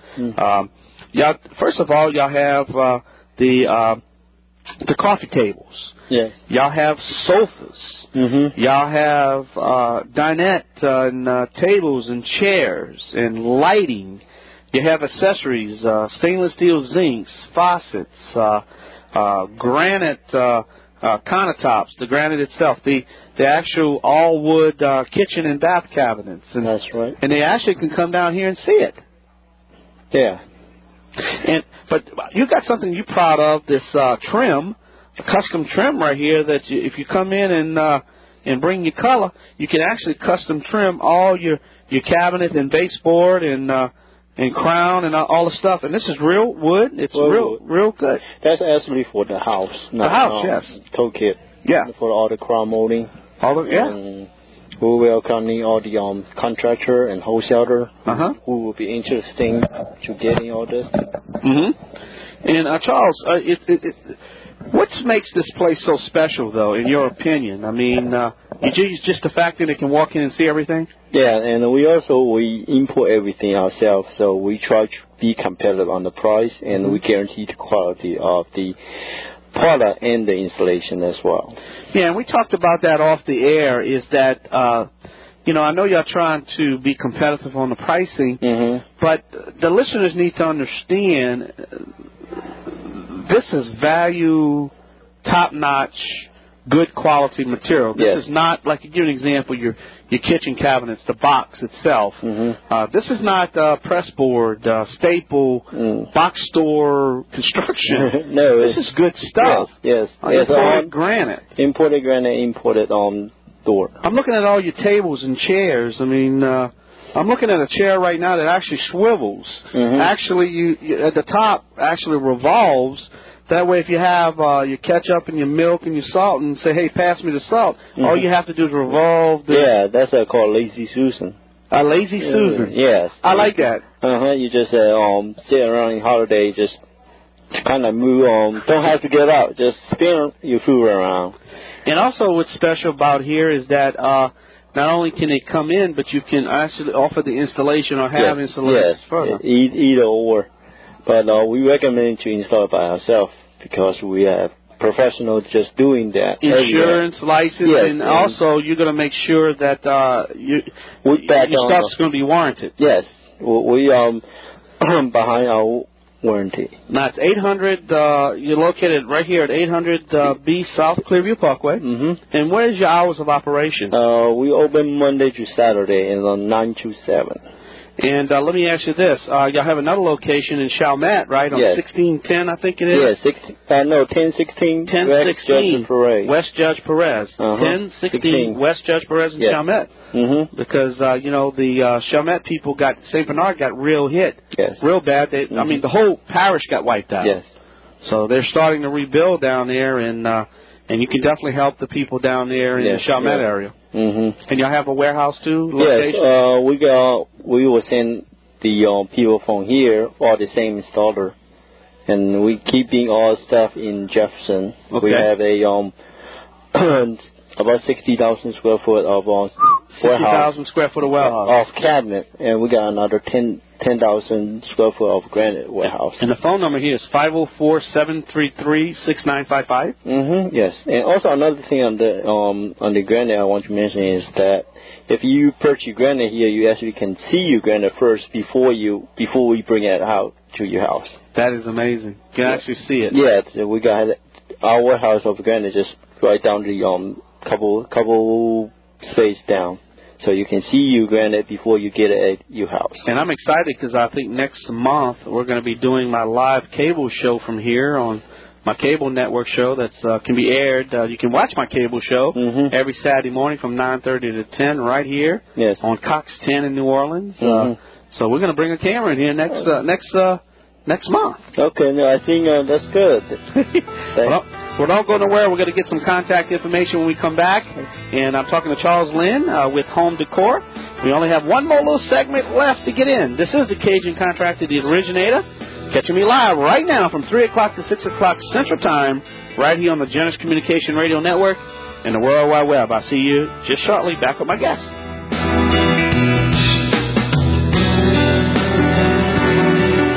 Mm. Um, y'all, first of all, y'all have uh, the uh, the coffee tables. Yes. Y'all have sofas. Mm-hmm. Y'all have uh, dinette uh, and uh, tables and chairs and lighting. You have accessories, uh, stainless steel zincs, faucets, uh, uh, granite uh, uh, countertops, the granite itself, the the actual all wood uh, kitchen and bath cabinets. And, that's right. And they actually can come down here and see it. Yeah. And but you got something you're proud of, this uh, trim, a custom trim right here that you, if you come in and uh, and bring your color, you can actually custom trim all your your cabinet and baseboard and uh, and crown and all the stuff. And this is real wood. It's well, real real good. That's actually for the house. The house, um, yes. Toolkit. Yeah. For all the crown molding. All the yeah. And we welcoming all the um, contractor and wholesaler uh-huh. who will be interested to getting all this. Mm-hmm. And uh, Charles, uh, it, it, it, what makes this place so special, though, in your opinion? I mean, uh, it's just the fact that they can walk in and see everything? Yeah, and we also we import everything ourselves, so we try to be competitive on the price, and mm-hmm. we guarantee the quality of the product and the installation as well. Yeah, and we talked about that off the air, is that, uh, you know, I know you're trying to be competitive on the pricing, mm-hmm. but the listeners need to understand this is value, top-notch, good quality material. This yes. is not, like, to give you an example, your your kitchen cabinets, the box itself. Mm-hmm. Uh, this is not uh, pressboard, uh, staple, mm. box store construction. No, this is good stuff. Yes, yes. Uh, yes imported um, granite. Imported granite, imported um door. I'm looking at all your tables and chairs. I mean, uh, I'm looking at a chair right now that actually swivels. Mm-hmm. Actually, you, you at the top actually revolves. That way, if you have uh, your ketchup and your milk and your salt and say, hey, pass me the salt, mm-hmm. all you have to do is revolve the... Yeah, that's uh, called Lazy Susan. A Lazy Susan. Uh, yes. I like that. Uh-huh. You just uh, um sit around in holiday, just kind of move on. Don't have to get out. Just spin your food around. And also what's special about here is that uh, not only can they come in, but you can actually offer the installation or have yes. installations yes. further. Yes, either or. But uh, we recommend to install it by ourselves because we have professionals just doing that. Insurance, license, yes, and, and also you're going to make sure that uh, you, we back your on stuff's the, going to be warranted. Yes. We um behind our warranty. Now, it's eight hundred, uh, you're located right here at eight hundred uh, B South Clearview Parkway. Mm-hmm. And what is your hours of operation? Uh, we open Monday to Saturday and on nine to seven. And uh, let me ask you this. Uh, y'all have another location in Chalmette, right, on yes. sixteen ten, I think it is? Yes, six, uh, no, ten sixteen ten West sixteen Judge Perez. West Judge Perez. Uh-huh. ten sixteen West Judge Perez in yes. Chalmette. Mm-hmm. Because, uh, you know, the uh, Chalmette people got, Saint Bernard got real hit. Yes. Real bad. They, mm-hmm. I mean, the whole parish got wiped out. Yes. So they're starting to rebuild down there, and uh, and you can definitely help the people down there in yes. the Chalmette yes. area. Mm-hmm. And y'all have a warehouse, too? Yes. Location? Uh, we, got, we will send the um, people from here, all the same installer, and we keeping all stuff in Jefferson. Okay. We have a um about sixty thousand square foot of um, sixty thousand square foot of warehouse of cabinet, and we got another ten ten thousand square foot of granite warehouse. And the phone number here is five zero four seven three three six nine five five. Mhm. Yes, and also another thing on the um on the granite I want to mention is that if you purchase granite here, you actually can see your granite first before you before we bring it out to your house. That is amazing. You can yeah. actually see it. Yeah, so we got our warehouse of granite just right down the um couple couple space down, so you can see your granite before you get it at your house. And I'm excited because I think next month we're going to be doing my live cable show from here on my cable network show that's uh, can be aired. Uh, you can watch my cable show mm-hmm. every Saturday morning from nine thirty to ten right here yes. on Cox ten in New Orleans. Mm-hmm. Uh, so we're going to bring a camera in here next uh, next uh, next month. Okay, no, I think uh, that's good. well, well, don't go nowhere. We're going to get some contact information when we come back. And I'm talking to Charles Lynn uh, with Home Decor. We only have one more little segment left to get in. This is the Cajun Contractor, the originator. Catching me live right now from three o'clock to six o'clock Central Time, right here on the Genesis Communication Radio Network and the World Wide Web. I'll see you just shortly back with my guest.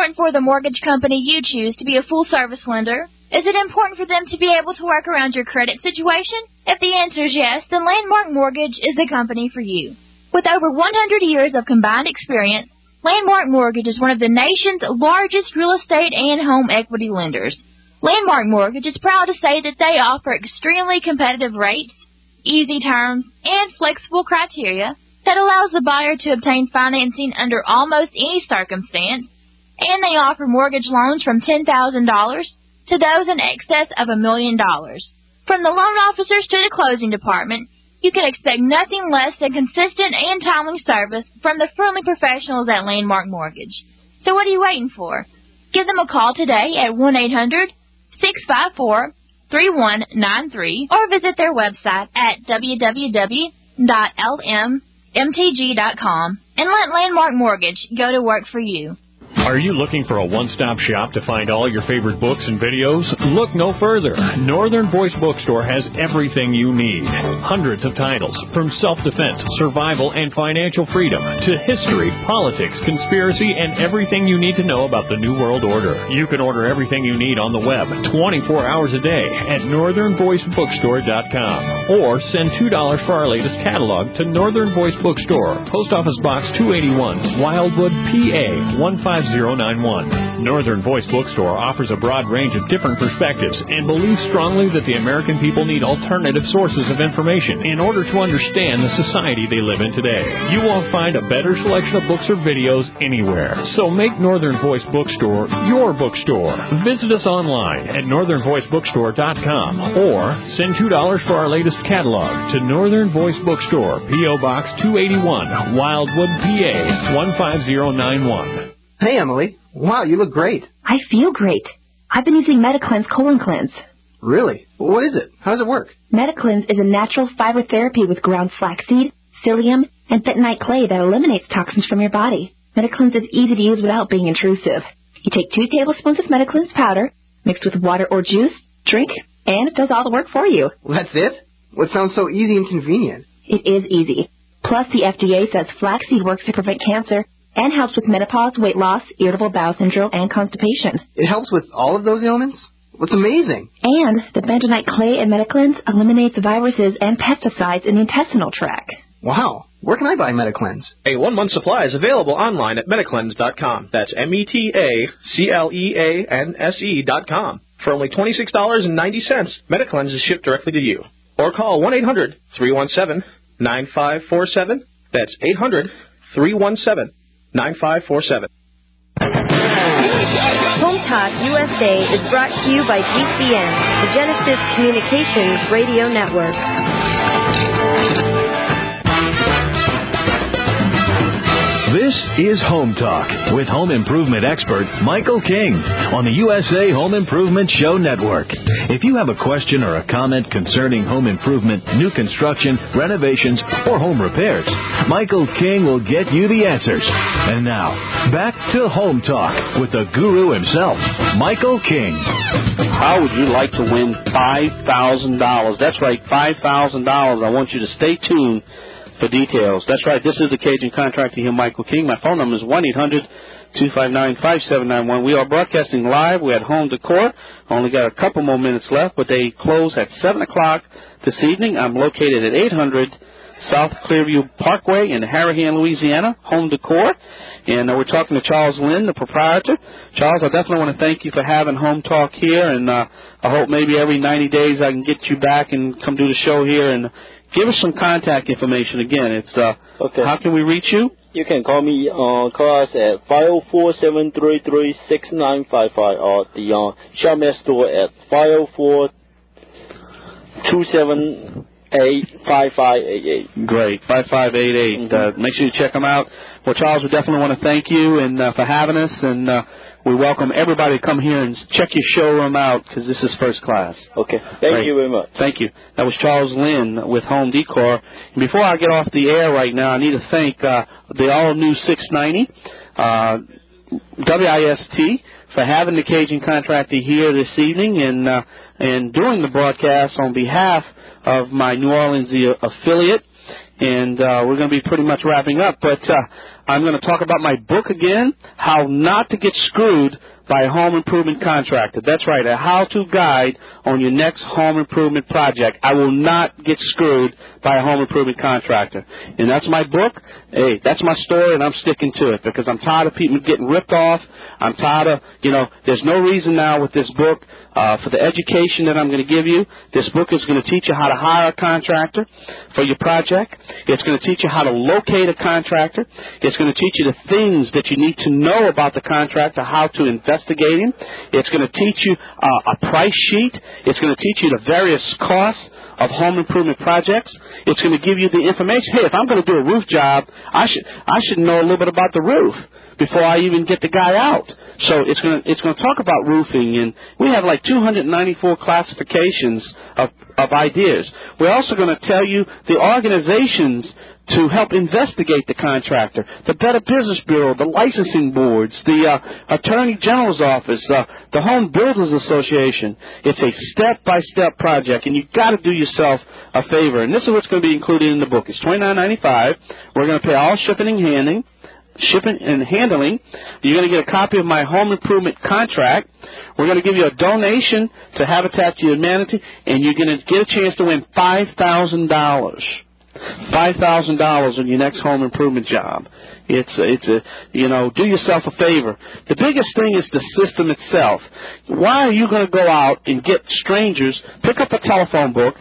important for the mortgage company you choose to be a full-service lender? Is it important for them to be able to work around your credit situation? If the answer is yes, then Landmark Mortgage is the company for you. With over one hundred years of combined experience, Landmark Mortgage is one of the nation's largest real estate and home equity lenders. Landmark Mortgage is proud to say that they offer extremely competitive rates, easy terms, and flexible criteria that allows the buyer to obtain financing under almost any circumstance, and they offer mortgage loans from ten thousand dollars to those in excess of a million dollars. From the loan officers to the closing department, you can expect nothing less than consistent and timely service from the friendly professionals at Landmark Mortgage. So what are you waiting for? Give them a call today at one eight hundred, six five four, three one nine three or visit their website at w w w dot l m m t g dot com and let Landmark Mortgage go to work for you. Are you looking for a one-stop shop to find all your favorite books and videos? Look no further. Northern Voice Bookstore has everything you need. Hundreds of titles, from self-defense, survival, and financial freedom, to history, politics, conspiracy, and everything you need to know about the New World Order. You can order everything you need on the web twenty-four hours a day at northern voice bookstore dot com or send two dollars for our latest catalog to Northern Voice Bookstore, Post Office Box two eighty-one, Wildwood, P A one five zero nine one. Northern Voice Bookstore offers a broad range of different perspectives and believes strongly that the American people need alternative sources of information in order to understand the society they live in today. You won't find a better selection of books or videos anywhere. So make Northern Voice Bookstore your bookstore. Visit us online at northern voice bookstore dot com or send two dollars for our latest catalog to Northern Voice Bookstore, P O Box two eighty-one, Wildwood, P A one five zero nine one. Hey, Emily. Wow, you look great. I feel great. I've been using MetaCleanse Colon Cleanse. Really? What is it? How does it work? MetaCleanse is a natural fiber therapy with ground flaxseed, psyllium, and bentonite clay that eliminates toxins from your body. MetaCleanse is easy to use without being intrusive. You take two tablespoons of MetaCleanse powder, mix with water or juice, drink, and it does all the work for you. Well, that's it? Well, it sounds so easy and convenient. It is easy. Plus, the F D A says flaxseed works to prevent cancer and helps with menopause, weight loss, irritable bowel syndrome, and constipation. It helps with all of those ailments? What's amazing? And the bentonite clay in MetaCleanse eliminates viruses and pesticides in the intestinal tract. Wow. Where can I buy MetaCleanse? A one-month supply is available online at metacleanse dot com. That's M E T A C L E A N S E dot com. For only twenty-six dollars and ninety cents, MetaCleanse is shipped directly to you. Or call one eight hundred, three one seven, nine five four seven. That's eight hundred, three one seven, nine five four seven. Home Talk U S A is brought to you by G C N, the Genesis Communications Radio Network. This is Home Talk with home improvement expert Michael King on the U S A Home Improvement Show Network. If you have a question or a comment concerning home improvement, new construction, renovations, or home repairs, Michael King will get you the answers. And now, back to Home Talk with the guru himself, Michael King. How would you like to win five thousand dollars? That's right, five thousand dollars. I want you to stay tuned for details. That's right. This is the Cajun Contractor here, Michael King. My phone number is one eight hundred, two five nine, five seven nine one. We are broadcasting live. We're at Home Decor. Only got a couple more minutes left, but they close at seven o'clock this evening. I'm located at eight hundred South Clearview Parkway in Harahan, Louisiana, Home Decor. And uh, we're talking to Charles Lynn, the proprietor. Charles, I definitely want to thank you for having Home Talk here, and uh, I hope maybe every ninety days I can get you back and come do the show here and give us some contact information again. It's uh, okay. How can we reach you? You can call me, uh, call us at five oh four, seven three three, six nine five five or the uh, Showmaster store at five oh four, two seven eight, five five eight eight. Great, five five eight eight. Mm-hmm. Uh, make sure you check them out. Well, Charles, we definitely want to thank you and uh, for having us, and uh, we welcome everybody to come here and check your showroom out because this is first class. Okay. Thank Great. you very much. Thank you. That was Charles Lynn with Home Decor. And before I get off the air right now, I need to thank uh, the all-new six ninety, uh, W I S T, for having the Cajun Contractor here this evening and, uh, and doing the broadcast on behalf of my New Orleans affiliate. and uh, we're going to be pretty much wrapping up. But uh, I'm going to talk about my book again, How Not to Get Screwed by a Home Improvement Contractor. That's right, a how-to guide on your next home improvement project. I will not get screwed by a home improvement contractor. And that's my book. Hey, that's my story, and I'm sticking to it because I'm tired of people getting ripped off. I'm tired of, you know, there's no reason now with this book uh, for the education that I'm going to give you. This book is going to teach you how to hire a contractor for your project. It's going to teach you how to locate a contractor. It's going to teach you the things that you need to know about the contractor, how to investigate him. It's going to teach you uh, a price sheet. It's going to teach you the various costs of home improvement projects. It's going to give you the information. Hey, if I'm going to do a roof job, I should I should know a little bit about the roof before I even get the guy out. So it's going to it's going to talk about roofing, and we have like two hundred ninety-four classifications of of ideas. We're also going to tell you the organizations to help investigate the contractor, the Better Business Bureau, the licensing boards, the uh, Attorney General's office, uh, the Home Builders Association. It's a step-by-step project, and you've got to do yourself a favor. And this is what's going to be included in the book. It's twenty-nine ninety-five. We're going to pay all shipping and handling. Shipping and handling. You're going to get a copy of my home improvement contract. We're going to give you a donation to Habitat for Humanity, and you're going to get a chance to win five thousand dollars. Five thousand dollars on your next home improvement job. It's it's a you know do yourself a favor. The biggest thing is the system itself. Why are you going to go out and get strangers, pick up a telephone book,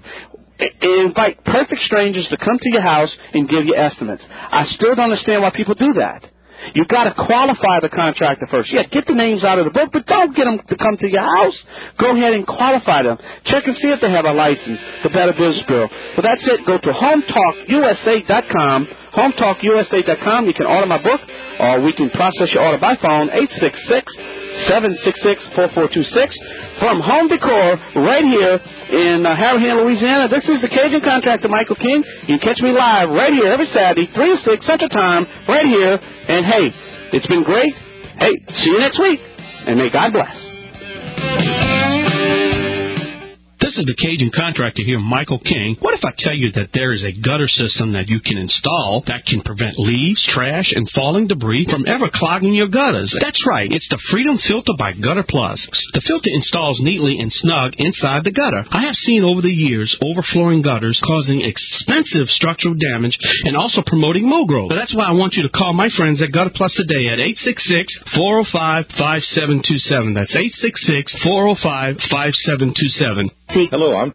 and invite perfect strangers to come to your house and give you estimates? I still don't understand why people do that. You've got to qualify the contractor first. Yeah, get the names out of the book, but don't get them to come to your house. Go ahead and qualify them. Check and see if they have a license, the Better Business Bureau. Well, that's it. Go to home talk U S A dot com, home talk U S A dot com. You can order my book, or we can process your order by phone, eight six six, seven six six, four four two six. From Home Decor, right here in uh, Harahan, Louisiana, this is the Cajun Contractor, Michael King. You can catch me live right here every Saturday, three to six Central Time, right here. And, hey, it's been great. Hey, see you next week, and may God bless. This is the Cajun Contractor here, Michael King. What if I tell you that there is a gutter system that you can install that can prevent leaves, trash, and falling debris from ever clogging your gutters? That's right. It's the Freedom Filter by Gutter Plus. The filter installs neatly and snug inside the gutter. I have seen over the years overflowing gutters causing expensive structural damage and also promoting mold growth. So that's why I want you to call my friends at Gutter Plus today at eight six six, four oh five, five seven two seven. That's eight six six, four oh five, five seven two seven. Hello, I'm